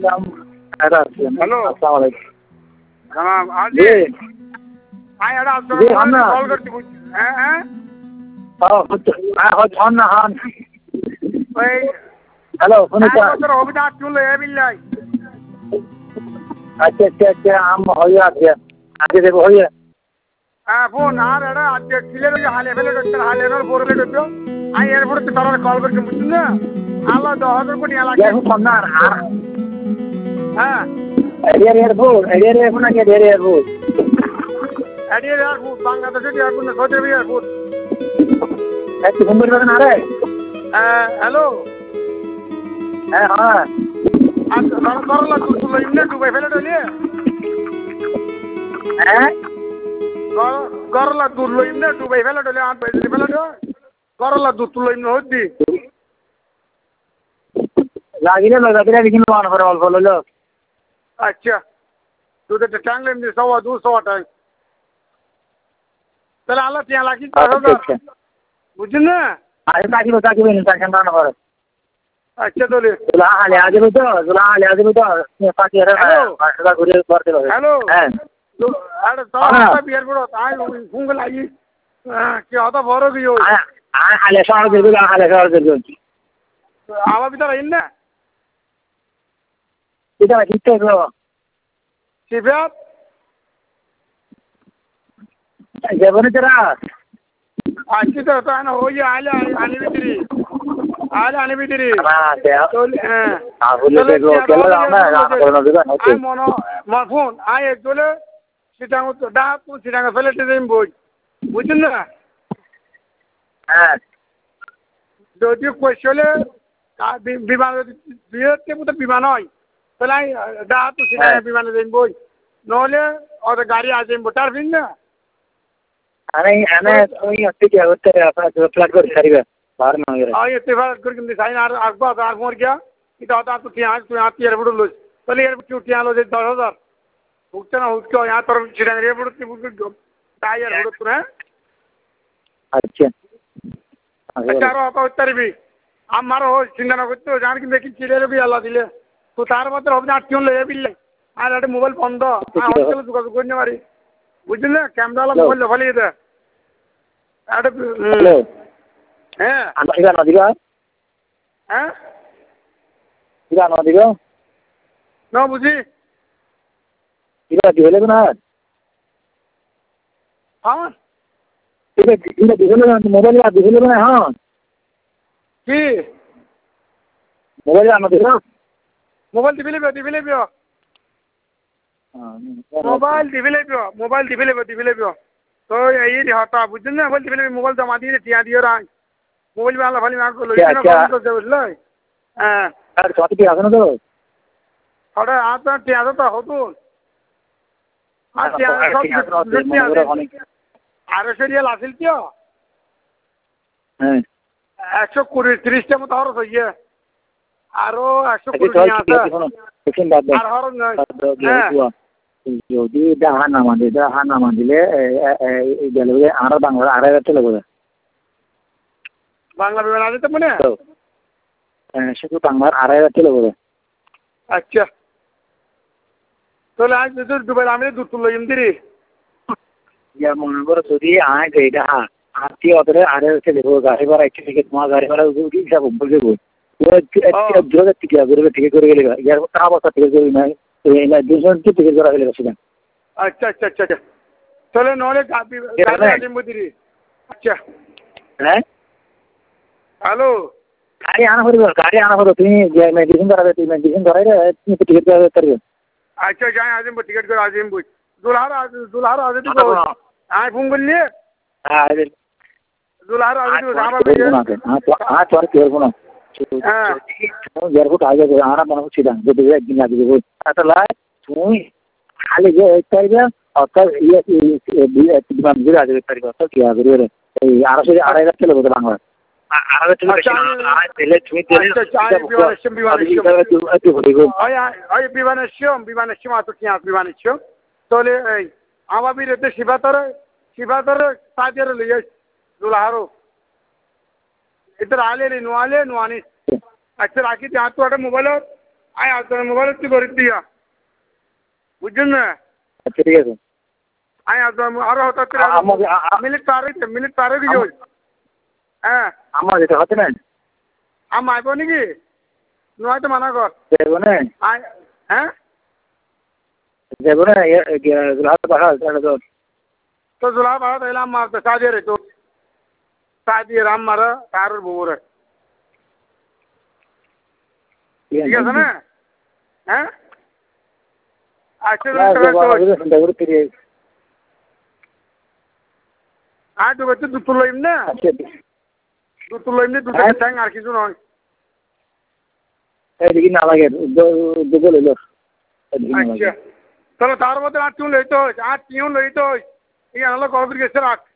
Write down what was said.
hello अस्सलाम वालेकुम हाँ आज जी हाँ यार आप जी हम ना कॉल करते कुछ हैं हैं हम ना हम भाई हेलो सुनो आज क्या बस हो बिना क्यों ले बिल्लाई अच्छा हम हो गया आगे देखो हो गया हाँ फोन आ रहा है आज क्लियर हो हाल एवेलेट होता हाल एनर बोरलेट होता हाँ एयरपोर्ट से तरह कॉल करके मुझे ना आला 10,000 कोटी आला यार हम ना हाँ एरियर ना क्या एरियर एडियर एयरपोर्ट बांग्लादेश एयरपोर्ट ना सऊदी अरब एयरपोर्ट ऐसे मुंबई में आ रहा है हेलो हाँ आज करला तुल इन्ने दुबई फेले डलिए करला तुल इन्ने दुबई फेले डलिए आप पैसे फेले डो करला तुल इन्ने होती लागिले लेकिन वन फॉर ऑल फॉलो लो अच्छा तू तो टैंग लेने सवा 200 टैंग चल आला ત્યાં લાગી अच्छा बुझना अरे ताकि नहीं ताकि ना फॉर अच्छा तो ले जुलाहा ले आजे तो पार्टी हेलो रास्ता घुरे करते रहो हेलो हैं अरे तो आता बियर पड़ो आय फुंग लागी क्या होता भरो की हो हाले साल दे आवा भी तो रही ना इधर कितने को शिफ्यात जेवण तेरा अच्छी तरह तो है ना हो ये आले आने भी तेरी हां ते तो हां बोले तो केला ना कोरोना दिगा आय मोनो फोन आय एक दोले सिटांग तो दा तू सिटांग फेले देम बोल बुझना हां যদি কোয়েশলে বিমান বিয়েতে তো বিমান হয় তাহলে দা তো সেটা বিমানে যাইব বই নহলে ওর গাড়ি আসেন বোটার ফিন না अने ওই হচ্ছে কি হচ্ছে আপনারা ফ্ল্যাট করে ছাড়িবে বাহার না গেলে আই এতে ভাড়া করে কিন্তু সাইন আর আকবা আর মোর গিয়া এটা তো তুই তুই এয়ারপোর্ট লইস তাহলে এয়ারপোর্ট তুই আলো যে 10,000 উঠছে না উঠছে यहाँ তোর সেটা এয়ারপোর্ট তুই তাই এয়ারপোর্ট তুই হ্যাঁ अच्छा चारो आता उत्तरबी हमारा हो चिंता ना करते जान की देखी चिड़े भी अल्लाह दिले तो तार मात्र हो ना क्यों ले बिल्ले आ लाटे मोबाइल बंद आ होटल दुका कोने मारी बुझले कैमरा वाला मोबाइल फली दे आटे हेलो हैं अंदर नदिगा हैं इधर नदिगा ना बुझी इधर दिले ना हाँ इधर दिले ना मोबाइल या दिले ना हां की मोबाइल या नदिगा मोबाइल दिबिले बियो मोबाइल दिबिले बियो तो यही नहीं होता बुझने मोबाइल दिबिले मोबाइल जमा दिए तिया दियो रा मोबाइल वाला फली मार को लोई ना तो जब ले हां अरे छोटी की आसन तो अरे आता तिया तो हो तो आ तिया सब আর সিরিয়াল আছিল কি হ্যাঁ 120-30টা মতো খরচ হইছে আরো 120 আছে আর হরন নাই যদি হার নামা দিলে গেলে আর বাংলা 2,500 চলে যাবে বাংলা বিমান আছে তো মনে শুধু বাংলার 2,500 চলে যাবে আচ্ছা তাহলে আজ দুবাই আমি দুধ তুললাম ইমদিরি या मने करो যদি আয় এটা আতি ওদের আরে চলে গো গাড়ি ভাড়া একটু থেকে তোমার গাড়ি ভাড়া উঠি সব বলবে গো পুরো জোরে ঠিক করে গেলে यार তা অবস্থা ঠিক করে নাই এই না দুজন কি ঠিক করে গেলে সেটা अच्छा চলে নলে গাড়ি আদি মুদিরি আচ্ছা হ্যাঁ হ্যালো গাড়ি আনা হলো তুমি যে মেডিসিন ধরাবে তুমি টিকিট করবে अच्छा जाए आजिम टिकट कर आजिम बुझ दुल्हार आजे तो आए फोन कर लिए हां दुल्हार आजे तो सारा में हां तोर केयर कोना एयरपोर्ट आ गया आना बना सीधा जो एक दिन आगे वो अतला तुम खाली जो एक तारीख और कल ये दिमाग गिरा दे तारीख तो क्या करिए रे यार से आ रहा चलो तो बांग्ला आ रहा चलो पहले তুমি বিমানেশ্বম আতো কি বিমানেশ্বম তোলে এই আমাবি রেতে শিবাতর সাজের লিয়ে দুলহারো इधर आले रे नुआले नुआनी अच्छा राखी ते हाथ तो मोबाइल আয় আপনার মোবাইল একটু করে দিয়া বুঝছেন না আচ্ছা ঠিক আছে আয় আপনার আরো হঠাৎ মিনিট পারে কি হ্যাঁ আমার যেটা হচ্ছে না আইব নাকি নয়তো মানা কর যাবো না আয় হ্যাঁ যাবো না রাত বাহার তো জোলা বাড়া তাইলে আমার তো সাজিয়ে রে তো সাজিয়ে রাম মারা তার বউরে ঠিক আছে না হ্যাঁ আচ্ছা আর তো বলছি দুটো লইম না দুটো লইম না দুটো ট্যাং আর কিছু নয় এদিকে না লাগে উদ্যোগ লইল আচ্ছা তাহলে তার মধ্যে আর টিউন লইতে হয় আর টিউন লইতে হয় ঠিক আছে গল্পের গেছে রাখ